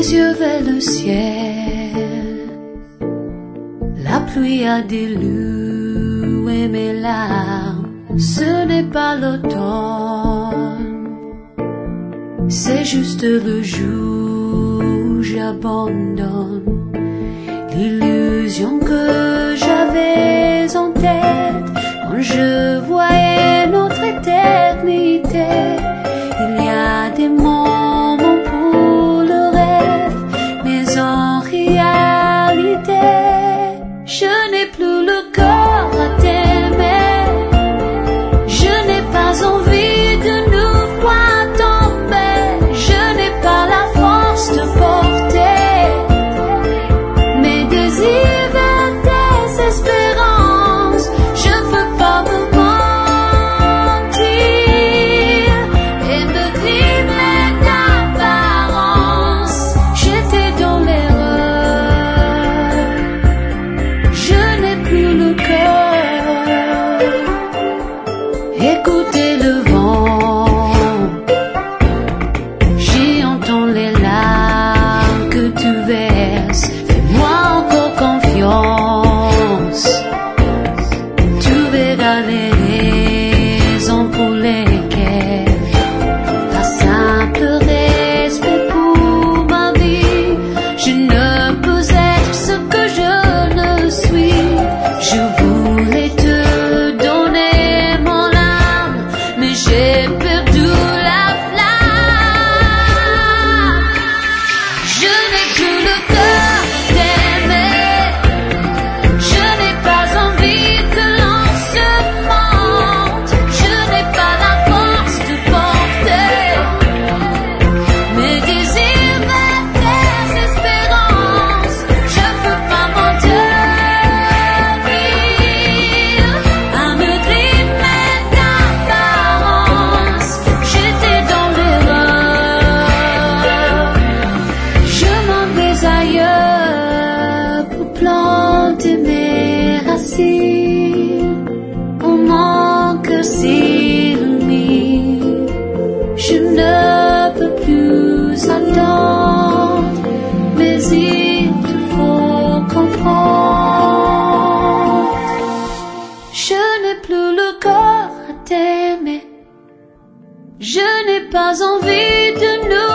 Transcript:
yeux vers le ciel, la pluie a dilué mes larmes. Ce n'est pas l'automne, c'est juste le jour où j'abandonne l'illusion que j'avais en tête quand je voyais notre éternité. Il y a des moments pour le rêve, mais en réalité, je n'ai plus le corps à t'aimer. Je n'ai pas envie de nous voir tomber. Je n'ai pas la force de porter mes désirs vers tes espérances. Je peux pas me mentir et me dribbler d'apparence. J'étais dans l'erreur. Je n'ai plus le cœur. Écoutez le vent, j'entends les larmes que tu verses. Fais-moi encore confiance. Tu verras les raisons pour lesquelles ta simple respect pour ma vie. Je ne peux être ce que je ne suis. Je voulais te donner mon âme, mais j'ai perdu la flamme. Je n'ai plus le cœur d'aimer. Je n'ai pas envie que l'on se mente. Je n'ai pas la force de porter mes désirs vers tes espérances. Je peux pas mentir à me dribbler d'apparence. J'étais dans l'erreur. Je m'en vais ailleurs pour planter mes racines. Pour mon cœur s'illumine. Je ne peux plus attendre, mais il te faut comprendre. Je n'ai plus le corps à t'aimer. Je n'ai pas envie de nous